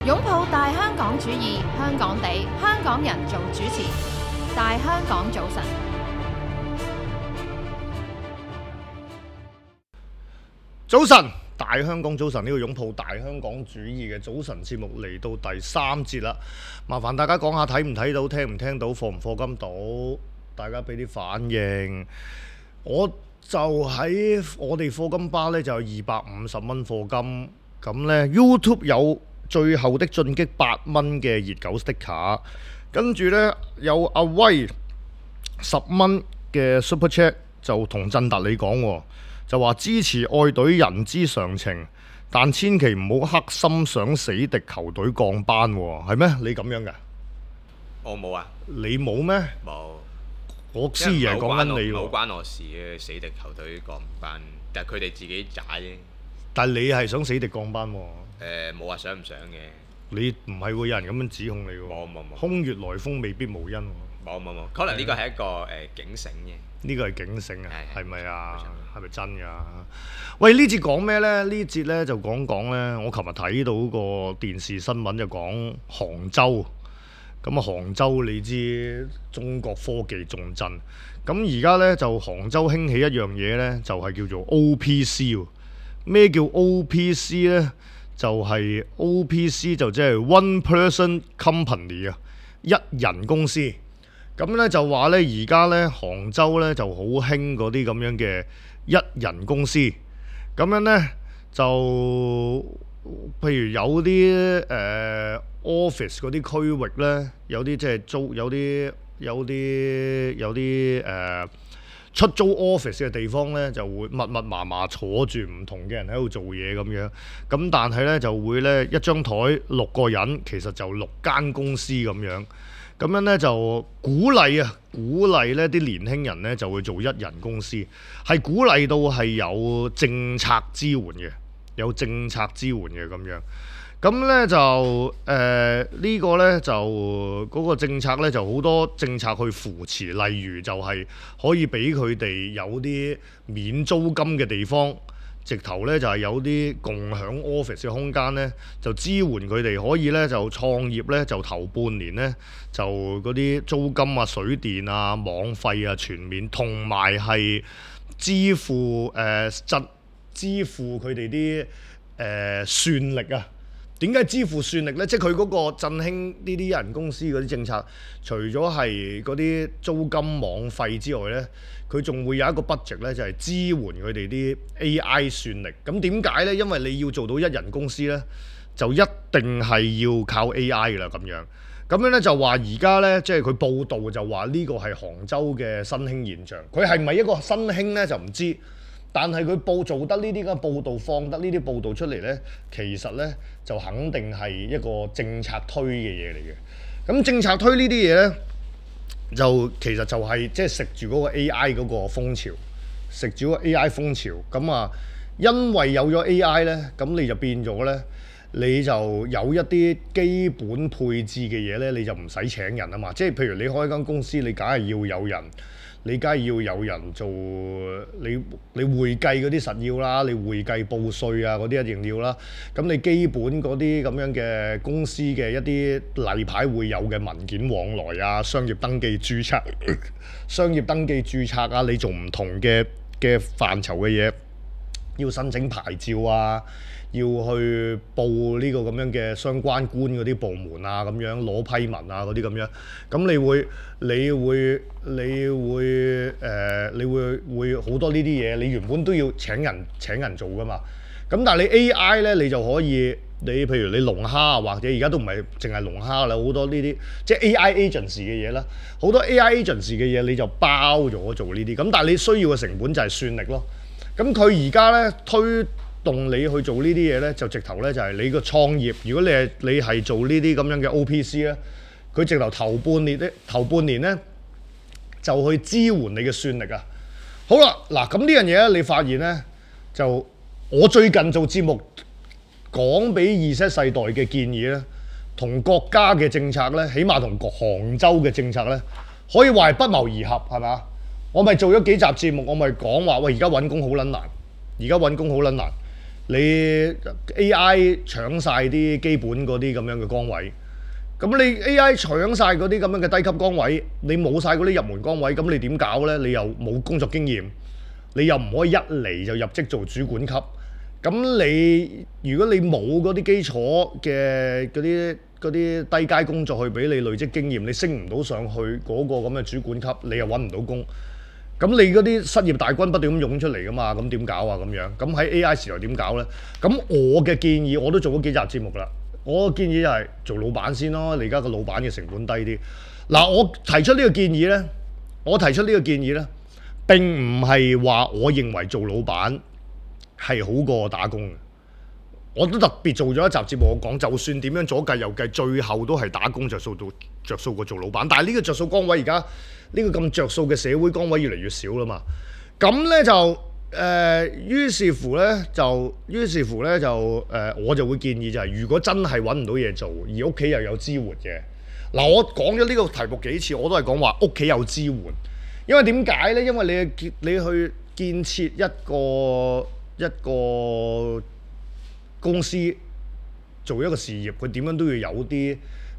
擁抱大香港主義，香港地，香港人做主持。大香港早晨， 早晨，大香港早晨，呢個擁抱大香港主義嘅早晨節目嚟到第3節啦。麻煩大家講下睇唔睇到、聽唔聽到、課唔課金到，大家俾啲反應。我就喺我哋課金巴呢，就有250蚊課金，咁呢 YouTube 有最後的進擊8蚊嘅熱狗 sticker， 跟住呢，有阿威10蚊嘅 Super Chat 就同振達你講喎。就話支持愛隊人之常情，但千祈唔好黑心想死敵球隊降班喎，係咩？你咁樣㗎？ 我冇啊。 你冇咩？ 冇。 我知係講緊你喎。 冇關我事嘅，死敵球隊降班，但係佢哋自己渣啫。 但係你係想死敵降班喎？ 冇話想唔想嘅。 你唔係會有人咁樣指控你喎？ 冇。 空穴來風未必無因喎。 冇，可能呢個係一個警醒嘅。 呢個係警醒啊？係咪啊？係咪真㗎？喂，呢節講咩呢？呢節呢就講呢。我琴日睇到個電視新聞就講杭州。咁啊，杭州你知中國科技重鎮。咁而家呢，就杭州興起一樣嘢呢，就係叫做 OPC 喎。咩叫 OPC 呢？就係 OPC 就即係 One Person Company 啊，一人公司。咁咧就話咧，而家咧杭州咧就好興嗰啲咁樣嘅一人公司，咁樣咧就譬如有啲office 嗰啲區域咧，有啲即係租，有啲出租 office 嘅地方咧，就會密密麻麻坐住唔同嘅人喺度做嘢咁樣，咁但係咧就會咧一張台6個人，其實就6間公司咁樣。咁樣咧就鼓勵咧啲年輕人咧就會做一人公司，係鼓勵到係有政策支援嘅，咁樣。咁咧就呢個咧就嗰個政策咧就好多政策去扶持，例如就係可以俾佢哋有啲免租金嘅地方。直頭咧就係有啲共享 office 嘅空間咧，就支援佢哋可以咧就創業咧，就頭半年咧就嗰啲租金啊、水電啊、網費啊全免，同埋係支付支付佢哋啲算力啊。點解支付算力呢？即係佢嗰個振興呢啲一人公司嗰啲政策，除咗係嗰啲租金網費之外呢，佢仲會有一個 budget 呢，就係支援佢哋啲 AI 算力。咁點解呢？因為你要做到一人公司呢，就一定係要靠 AI 㗎啦。咁樣呢，就話而家呢，即係佢報道就話呢個係杭州嘅新興現象。佢係咪一個新興呢？就唔知。但係佢做得呢啲嘅報導，放得呢啲報導出嚟呢，其實呢就肯定係一個政策推嘅嘢嚟嘅。咁政策推呢啲嘢呢，就其實就係即係食住嗰個 AI 嗰個風潮，食住個 AI 風潮。咁啊，因為有咗 AI 呢，咁你就變咗呢，你就有一啲基本配置嘅嘢呢，你就唔使請人啊嘛。即係譬如你開一間公司，你梗係要有人。你梗係要有人做，你會計嗰啲實要啦，你會計報稅啊嗰啲一定要啦。咁你基本嗰啲咁樣嘅公司嘅一啲例牌會有嘅文件往來啊，商業登記註冊啊，你做唔同嘅範疇嘅嘢，要申請牌照啊，要去報呢個咁樣嘅相關官嗰啲部門啊，咁樣攞批文啊嗰啲咁樣，咁你會好多呢啲嘢，你原本都要請人做噶嘛。咁但係你 AI 咧，你就可以，你譬如你龍蝦或者而家都唔係淨係龍蝦啦，好多呢啲即係 AI agency 嘅嘢啦，好多 AI agency 嘅嘢你就包咗做呢啲，咁但係你需要嘅成本就係算力咯。咁佢而家咧推動你去做呢啲嘢咧，就直頭咧就係你個創業。如果你係做呢啲咁樣嘅 OPC 咧，佢直頭頭半年咧就去支援你嘅算力啊。好啦，嗱咁呢樣嘢咧，你發現咧就我最近做節目講俾Z世代嘅建議咧，同國家嘅政策咧，起碼同杭州嘅政策咧，可以話係不謀而合，係嘛？我咪做咗幾集節目，我咪講話喂，而家揾工好撚難， 你 AI 搶晒啲基本嗰啲咁樣嘅崗位。咁你 AI 搶晒嗰啲咁樣嘅低級崗位，你冇晒嗰啲入門崗位，咁你點搞呢？你又冇工作經驗，你又唔可以一嚟就入職做主管級。咁你如果你冇嗰啲基礎嘅嗰啲低階工作去俾你累積經驗，你升唔到上去嗰個咁嘅主管級，你又揾唔到工。咁你嗰啲失業大軍不斷咁湧出嚟噶嘛，咁點搞啊咁樣？咁喺 AI 時代點搞呢？咁我嘅建議我都做咗幾集節目啦。我嘅建議就係做老闆先咯，你而家個老闆嘅成本低啲。嗱，我提出呢個建議呢，並唔係話我認為做老闆係好過打工嘅。我都特別做咗一集節目，我講就算點樣左計右計，最後都係打工着數過做老闆。但係呢個着數崗位而家呢個咁着數嘅社會崗位越嚟越少啦嘛。咁呢就於是乎呢，我就會建議就係，如果真係揾唔到嘢做，而屋企又有支援嘅，嗱，我講咗呢個題目幾次，我都係講話屋企有支援。因為點解呢？因為你去建設一個公司做一個事業，佢點樣都要有啲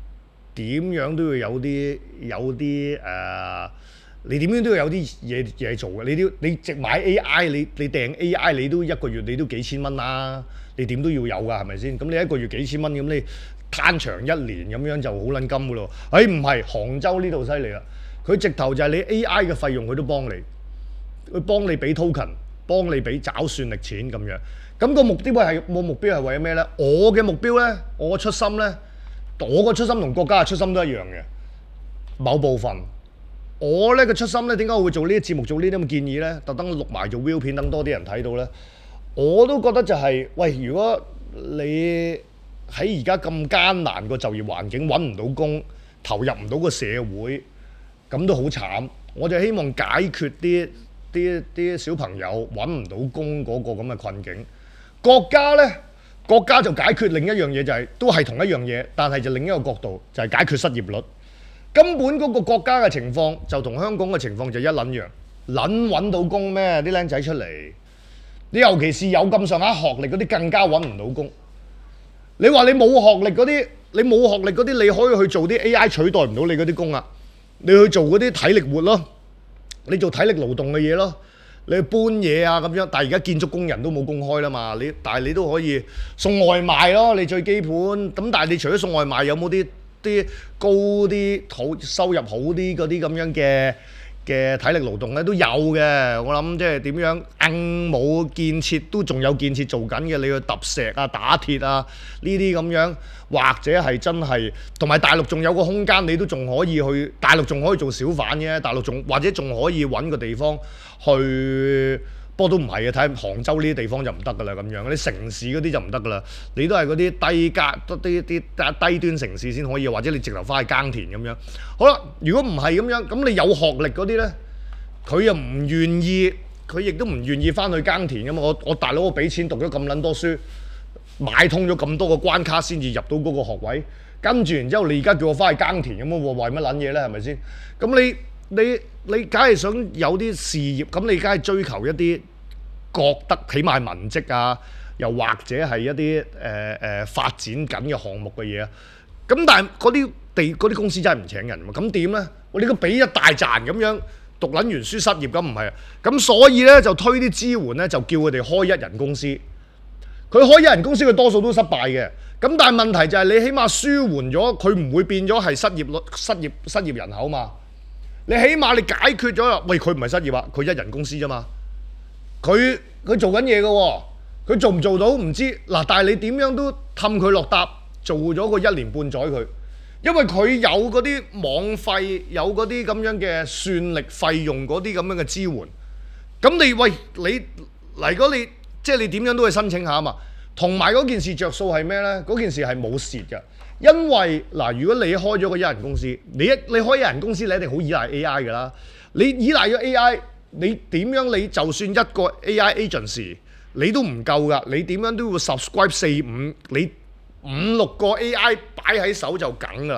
你點樣都要有啲嘢做嘅。你直買 AI， 你訂 AI， 你都一個月你都幾千蚊啦，你點都要有㗎，係咪先？咁你一個月幾千蚊，咁你攤長一年咁樣就好撚金㗎咯。唔係杭州呢度犀利啦，佢直頭就係你 AI 嘅費用佢都幫你，佢幫你俾 token， 幫你俾找算力錢咁樣。咁個目標係為咗咩呢？我嘅目標呢，我個出心同國家嘅出心都一樣嘅，某部分。我呢個出心呢，點解我會做呢啲節目，做呢啲咁嘅建議呢？特登錄埋做 view 片，等多啲人睇到呢。我都覺得就係，喂，如果你喺而家咁艱難個就業環境，揾唔到工，投入唔到個社會，咁都好慘。我就希望解決啲小朋友揾唔到工嗰個咁嘅困境。國家就解決另一樣嘢，就係都係同一樣嘢，但係就另一個角度，就係解決失業率。根本嗰個國家嘅情況就同香港嘅情況就一撚樣，撚揾到工咩？啲僆仔出嚟，你尤其是有咁上下學歷嗰啲更加揾唔到工。你話你冇學歷嗰啲，你可以去做啲 AI 取代唔到你嗰啲工啊！你去做嗰啲體力活咯，你做體力勞動嘅嘢咯。你去搬嘢啊咁樣，但係而家建築工人都冇工開啦嘛，但係你都可以送外賣咯，你最基本。咁但係你除咗送外賣，有冇啲高啲收入好啲嗰啲咁樣嘅體力勞動咧？都有嘅。我諗即係點樣硬冇建設都仲有建設做緊嘅，你去揼石啊、打鐵啊呢啲咁樣，或者係真係同埋大陸仲有個空間，你都仲可以去大陸仲可以做小販嘅，大陸或者仲可以揾個地方去。不過都唔係嘅，睇下杭州呢啲地方就唔得㗎啦，咁樣啲城市嗰啲就唔得㗎啦，你都係嗰啲低端城市先可以，或者你直頭翻去耕田咁樣。好啦，如果唔係咁樣，咁你有學歷嗰啲呢，佢又唔願意，佢亦都唔願意翻去耕田㗎嘛。我大佬我俾錢讀咗咁撚多書，買通咗咁多個關卡先至入到嗰個學位，跟住然之後你而家叫我翻去耕田咁喎，為乜撚嘢呢？係咪先？咁你梗係想有啲事業，咁你梗係追求一啲覺得起碼文職啊，又或者係一啲發展緊嘅項目嘅嘢啊。咁但係嗰啲公司真係唔請人喎，咁點呢？我哋個俾一大賺咁樣讀撚完書失業，咁唔係啊？咁所以呢，就推啲支援呢，就叫佢哋開一人公司。佢開一人公司，佢多數都失敗嘅。咁但係問題就係你起碼舒緩咗，佢唔會變咗係失業人口嘛。你起碼你解決咗啦，喂，佢唔係失業啊，佢一人公司啫嘛，佢做緊嘢嘅喎，佢做唔做到唔知嗱，但係你點樣都氹佢落搭，做咗個1年半載佢，因為佢有嗰啲網費，有嗰啲咁樣嘅算力費用嗰啲咁樣嘅支援，咁如果你即係你點樣都去申請下啊嘛，同埋嗰件事着數係咩呢？嗰件事係冇蝕嘅。因為嗱，如果你開咗個一人公司，你開一人公司，你一定好依賴 AI 㗎啦。你依賴咗 AI，你點樣你就算一個 AI agency，你都唔夠㗎。你點樣都要 subscribe 4-5，你5-6個 AI 擺喺手就梗㗎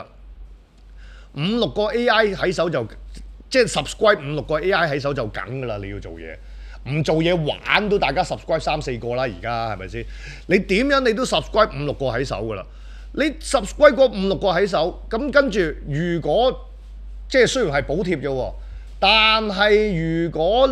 啦。5-6個 AI 喺手就即係 subscribe 5-6個 AI 喺手就梗㗎啦。你要做嘢唔做嘢玩都大家 subscribe 3-4個啦，而家係咪先？你點樣你都 subscribe 5-6個喺手㗎啦。你 subscribe 嗰5-6個喺手，咁跟住如果即係雖然係補貼啫喎，但係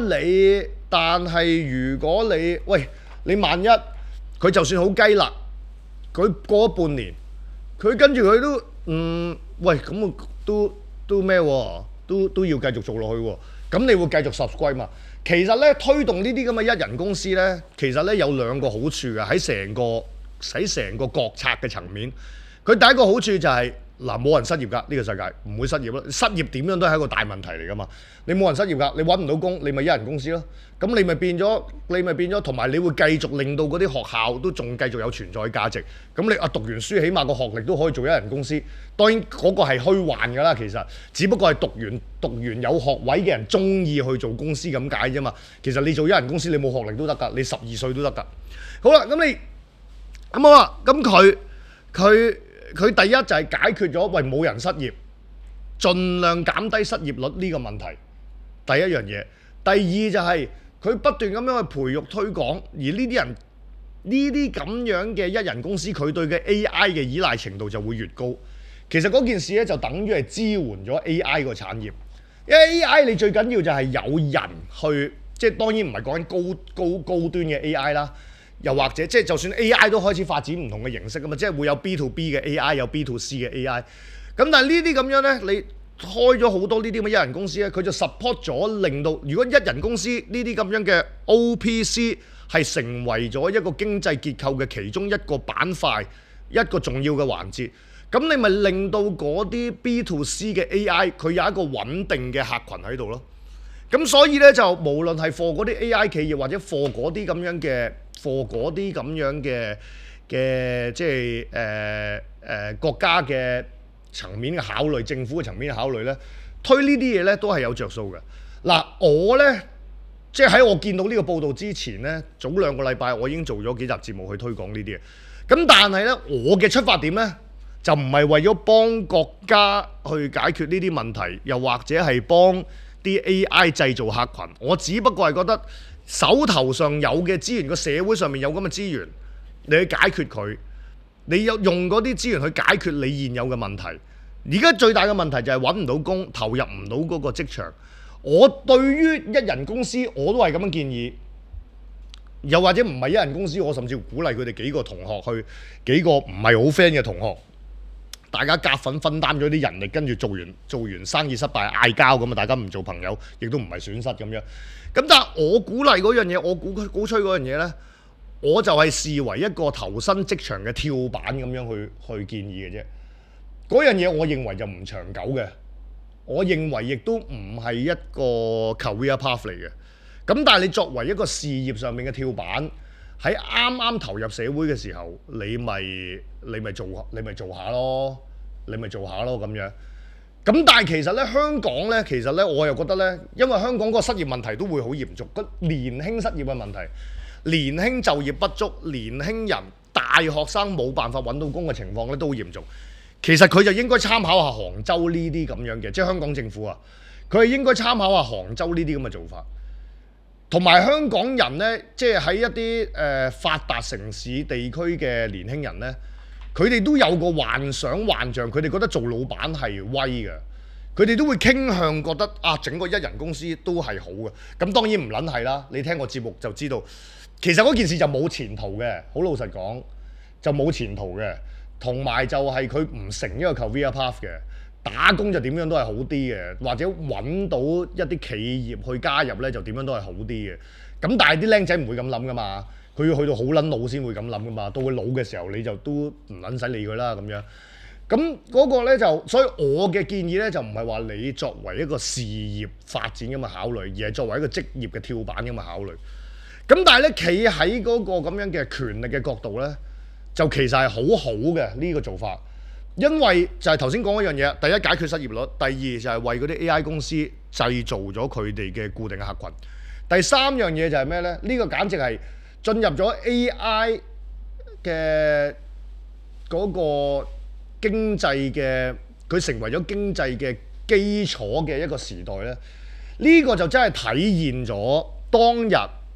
如果你喂你萬一佢就算好雞肋，佢過咗半年，佢跟住佢都喂咁都咩喎？都要繼續做落去喎。咁你會繼續 subscribe 嘛？其實咧推動呢啲咁嘅一人公司咧，其實咧有2個好處嘅喺成個國策嘅層面。佢第一個好處就係冇人失業㗎，呢個世界唔會失業啦。失業點樣都係一個大問題嚟㗎嘛。你冇人失業㗎，你揾唔到工，你咪一人公司咯。咁你咪變咗，同埋你會繼續令到嗰啲學校都仲繼續有存在價值。咁你讀完書，起碼個學歷都可以做一人公司。當然嗰個係虛幻㗎啦，其實只不過係讀完有學位嘅人中意去做公司咁解啫嘛。其實你做一人公司，你冇學歷都得㗎，你12歲都得㗎。好啦，咁好啦，咁佢第一就係解決咗喂冇人失業，盡量減低失業率呢個問題。第一樣嘢，第二就係佢不斷咁樣去培育推廣，而呢啲咁樣嘅一人公司，佢對嘅 AI 嘅依賴程度就會越高。其實嗰件事咧就等於係支援咗 AI 個產業，因為 AI 你最緊要就係有人去，即係當然唔係講緊高端嘅 AI 啦。又或者即係就算 AI 都開始發展唔同嘅形式㗎嘛，即係會有 B to B 嘅 AI， 有 B to C 嘅 AI。咁但係呢啲咁樣呢，你開咗好多呢啲咁嘅一人公司咧，佢就 support 咗，令到如果一人公司呢啲咁樣嘅 OPC 係成為咗一個經濟結構嘅其中一個板塊，一個重要嘅環節。咁你咪令到嗰啲 B to C 嘅 AI 佢有一個穩定嘅客群喺度咯。咁所以咧就無論係 for 嗰啲 AI 企業或者 for 嗰啲咁樣嘅即係國家嘅層面嘅考慮，政府嘅層面嘅考慮咧，推呢啲嘢咧都係有着數嘅。嗱，我咧即係喺我見到呢個報導之前咧，早2個禮拜我已經做咗幾集節目去推廣呢啲嘢。咁但係咧，我嘅出發點咧就唔係為咗幫國家去解決呢啲問題，又或者係幫啲 AI 製造客群，我只不過係覺得手頭上有嘅資源，個社會上面有咁嘅資源，你去解決佢，你有用嗰啲資源去解決你現有嘅問題。而家最大嘅問題就係揾唔到工，投入唔到嗰個職場。我對於一人公司我都係咁樣建議，又或者唔係一人公司，我甚至鼓勵佢哋幾個同學去，幾個唔係好 friend 嘅同學。大家夾份分擔咗啲人力，跟住做完生意失敗嗌交咁啊！大家唔做朋友，亦都唔係損失咁樣。咁但係我鼓勵嗰樣嘢，我鼓吹嗰樣嘢呢，我就係視為一個投身職場嘅跳板咁樣去建議嘅啫。嗰樣嘢我認為就唔長久嘅，我認為亦都唔係一個 career path 嚟嘅。咁但係你作為一個事業上面嘅跳板，喺啱啱投入社會嘅時候，你咪做下咯咁樣。咁但係其實咧，香港咧，其實咧，我又覺得咧，因為香港個失業問題都會好嚴重，個年輕失業嘅問題，年輕就業不足，年輕人大學生冇辦法揾到工嘅情況咧都好嚴重。其實佢就應該參考下杭州呢啲咁樣嘅，即係香港政府啊，佢係應該參考下杭州呢啲咁嘅做法。同埋香港人呢，即係喺一啲發達城市地區嘅年輕人呢，佢哋都有個幻想幻象，佢哋覺得做老闆係威嘅，佢哋都會傾向覺得啊，整個一人公司都係好嘅。咁當然唔撚係啦，你聽我節目就知道，其實嗰件事就冇前途嘅，好老實講就冇前途嘅。同埋就係佢唔成一個 career path 嘅，打工就點樣都係好啲嘅，或者揾到一啲企業去加入呢，就點樣都係好啲嘅。咁但係啲僆仔唔會咁諗噶嘛，佢要去到好撚老先會咁諗噶嘛。到佢老嘅時候你就都唔撚使理佢啦咁樣。咁嗰個呢就，所以我嘅建議呢，就唔係話你作為一個事業發展咁嘅考慮，而係作為一個職業嘅跳板咁嘅考慮。咁但係呢，企喺嗰個咁樣嘅權力嘅角度呢，就其實係好好嘅呢個做法，因為就係頭先講一樣嘢，第一解決失業率，第二就係為嗰啲 AI 公司製造咗佢哋嘅固定嘅客群，第三樣嘢就係咩呢？呢個簡直係進入咗 AI 嘅嗰個經濟嘅，佢成為咗經濟嘅基礎嘅一個時代呢。呢個就真係體現咗當日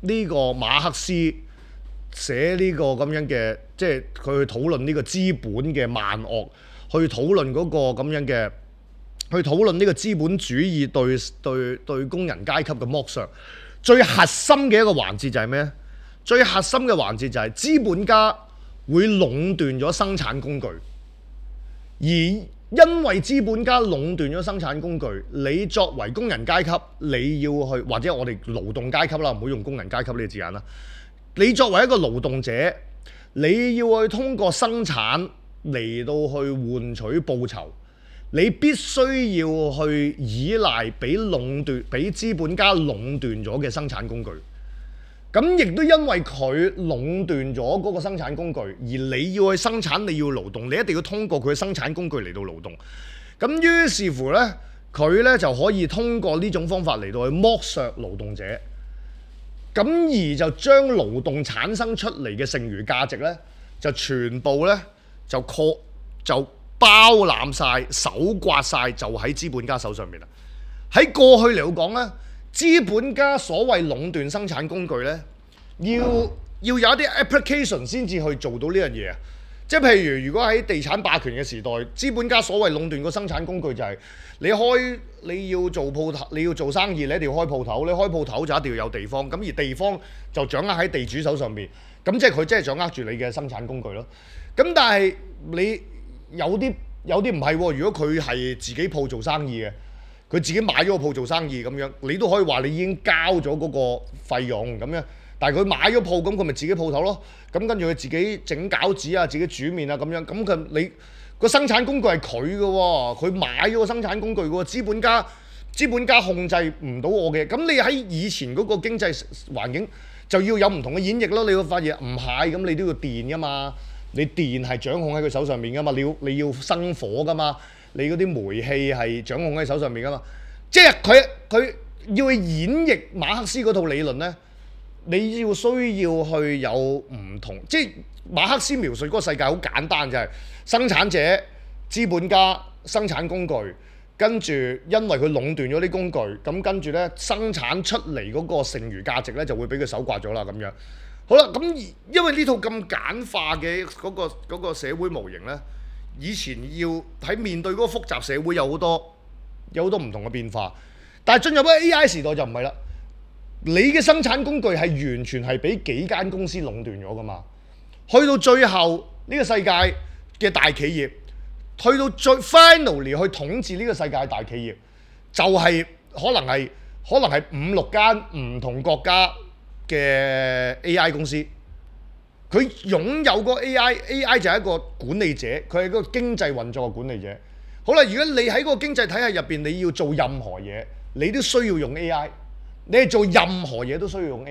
呢個馬克思寫呢個咁樣嘅，即係佢去討論呢個資本嘅萬惡，去討論嗰個咁樣嘅，去討論呢個資本主義對工人階級嘅剝削。最核心嘅一個環節就係咩？最核心嘅環節就係資本家會壟斷咗生產工具，而因為資本家壟斷咗生產工具，你作為工人階級，你要去，或者我哋勞動階級啦，唔好用工人階級呢個字眼啦。你作為一個勞動者，你要去通過生產嚟到去換取報酬，你必須要去依賴俾資本家壟斷咗嘅生產工具。咁亦都因為佢壟斷咗嗰個生產工具，而你要去生產，你要勞動，你一定要通過佢嘅生產工具嚟到勞動。咁於是乎呢，佢呢就可以通過呢種方法嚟到去剝削勞動者，咁而就將勞動產生出嚟嘅剩餘價值呢，就全部呢就包攬晒、手刮晒，就喺資本家手上面啦。喺過去嚟講呢，資本家所謂壟斷生產工具呢，要有一啲 application 先至去做到呢樣嘢啊！即係譬如，如果喺地產霸權嘅時代，資本家所謂壟斷個生產工具就係你要做鋪頭，你要做生意，你一定要開鋪頭，你開鋪頭就一定要有地方，咁而地方就掌握喺地主手上面，咁即係佢真係掌握住你嘅生產工具咯。咁但係你有啲唔係喎，如果佢係自己鋪做生意嘅，佢自己買咗個鋪做生意咁樣，你都可以話你已經交咗嗰個費用咁樣。但係佢買咗鋪，咁佢咪自己鋪頭咯？咁跟住佢自己整餃子啊，自己煮麵啊咁樣。咁你個生產工具係佢嘅喎，佢買咗個生產工具嘅喎。資本家控制唔到我嘅。咁你喺以前嗰個經濟環境就要有唔同嘅演繹咯。你會發現唔係咁，你都要電噶嘛。你電係掌控喺佢手上面噶嘛。你要生火噶嘛。你嗰啲煤氣係掌控喺手上面噶嘛。即係佢要去演繹馬克思嗰套理論咧。你要需要去有唔同，即係馬克思描述嗰個世界好簡單，就係生產者、資本家、生產工具，跟住因為佢壟斷咗啲工具，咁跟住咧生產出嚟嗰個剩餘價值咧就會俾佢手刮咗啦咁樣。好啦，咁因為呢套咁簡化嘅嗰個社會模型咧，以前要喺面對嗰個複雜社會有好多唔同嘅變化，但係進入咗 AI 時代就唔係啦。你嘅生產工具係完全係俾幾間公司壟斷咗噶嘛？去到最後呢個世界嘅大企業，去到最 finally 去統治呢個世界嘅大企業，就係可能係5-6間唔同國家嘅 AI 公司，佢擁有個 AI 就係一個管理者，佢係一個經濟運作嘅管理者。好啦，如果你喺嗰個經濟體系入邊，你要做任何嘢，你都需要用 AI。你係做任何嘢都需要用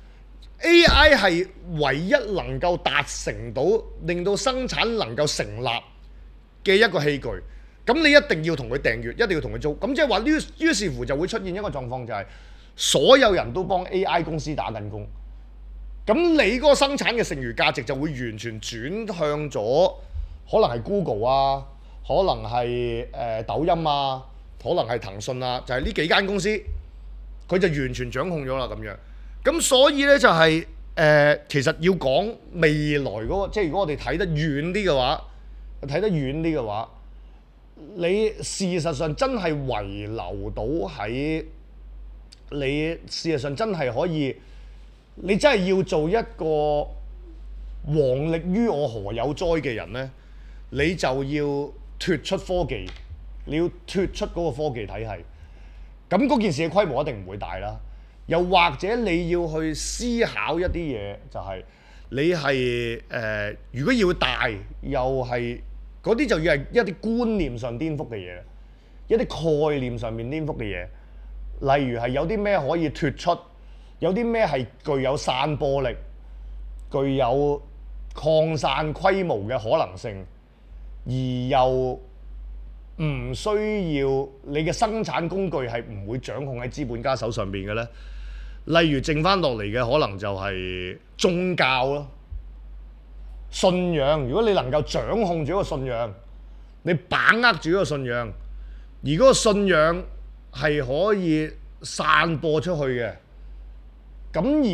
AI 係唯一能夠達成到令到生產能夠成立嘅一個器具。咁你一定要同佢訂閱，一定要同佢租。咁即係話於是乎就會出現一個狀況，就係所有人都幫 AI 公司打緊工。咁你嗰個生產嘅剩餘價值就會完全轉向咗，可能係 Google 啊，可能係抖音啊，可能係騰訊啊，就係呢幾間公司。佢就完全掌控咗啦咁樣，咁所以咧就係其實要講未來嗰個，即係如果我哋睇得遠啲嘅話，你事實上真係遺留到喺你事實上真係可以，你真係要做一個王力於我何有哉嘅人咧，你就要脱出科技，你要脱出嗰個科技體系。咁嗰件事嘅規模一定唔會大啦，又或者你要去思考一啲嘢，就係你係如果要大，又係嗰啲就要係一啲觀念上顛覆嘅嘢，一啲概念上面顛覆嘅嘢，例如係有啲咩可以脱出，有啲咩係具有散播力、具有擴散規模嘅可能性，而又唔需要你嘅生產工具係唔會掌控喺資本家手上邊嘅咧。例如剩翻落嚟嘅可能就係宗教咯，信仰。如果你能夠掌控住一個信仰，你把握住一個信仰，而嗰個信仰係可以散播出去嘅，咁而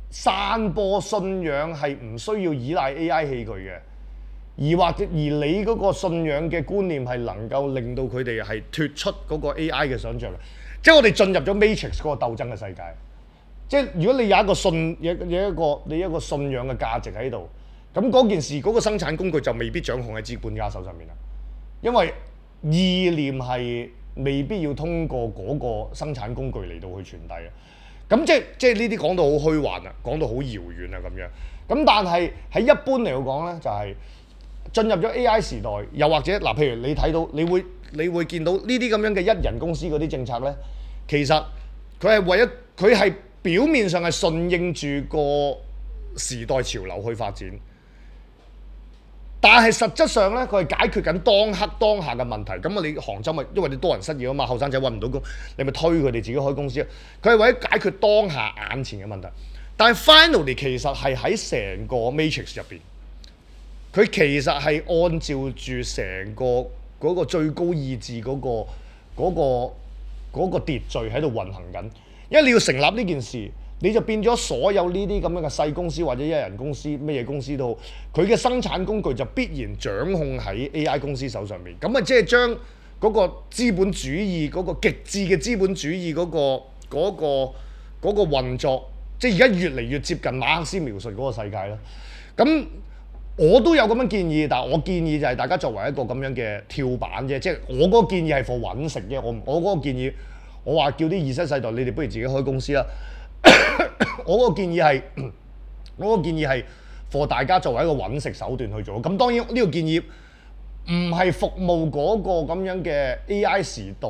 散播信仰係唔需要依賴 AI 器具嘅，而你嗰個信仰嘅觀念係能夠令到佢哋係脱出嗰個 AI 嘅想像嘅，即係我哋進入咗 Matrix 嗰個鬥爭嘅世界。即係如果你有一個一個信仰嘅價值喺度，咁嗰件事嗰個生產工具就未必掌控喺資本家手上面啦，因為意念係未必要通過嗰個生產工具嚟到去傳遞啊。咁即係呢啲講到好虛幻啊，講到好遙遠啊咁樣。咁但係喺一般嚟講咧，就係進入咗 AI 時代，又或者嗱，譬如你睇到你會見到呢啲咁樣嘅一人公司嗰啲政策咧，其實佢係表面上係順應住個時代潮流去發展。但係實質上咧，佢係解決緊當下嘅問題。咁啊，你杭州咪因為你多人失業啊嘛，後生仔揾唔到工，你咪推佢哋自己開公司啊。佢係為咗解決當下眼前嘅問題。但係 finally 其實係喺成個 matrix 入邊，佢其實係按照住成個嗰個最高意志嗰個秩序喺度運行緊。因為你要成立呢件事，你就變咗所有呢啲咁樣嘅細公司或者一人公司乜嘢公司都好，佢嘅生產工具就必然掌控喺 AI 公司手上面。咁啊，即係將嗰個資本主義嗰個極致嘅資本主義嗰個運作，即係而家越嚟越接近馬克思描述嗰個世界啦。咁我都有咁樣建議，但係我建議就係大家作為一個咁樣嘅跳板啫，即係我嗰個建議係for揾食啫。我嗰個建議，我話叫啲二世世代你哋不如自己開公司啦。我嗰個建議係 for 大家作為一個揾食手段去做。咁當然呢個建議唔係服務嗰個咁樣嘅 AI 時代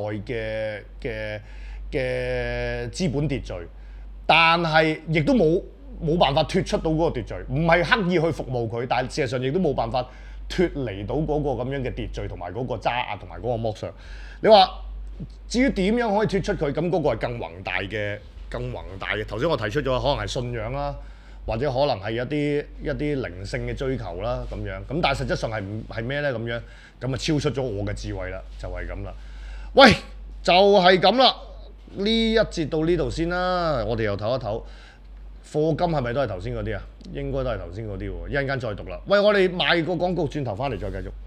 嘅資本秩序，但係亦都冇辦法脱出到嗰個秩序，唔係刻意去服務佢，但係事實上亦都冇辦法脱離到嗰個咁樣嘅秩序同埋嗰個揸壓同埋嗰個剝削。你話至於點樣可以脱出佢，咁嗰個係更宏大嘅。頭先我提出咗，可能係信仰啦，或者可能係一啲靈性嘅追求啦咁樣。咁但係實質上係咩咧？咁樣咁啊超出咗我嘅智慧啦，就係咁啦。喂，就係咁啦。呢一節到呢度先啦，我哋又唞一唞。課金係咪都係頭先嗰啲啊？應該都係頭先嗰啲喎。一陣間再讀啦。喂，我哋賣個廣告，轉頭翻嚟再繼續。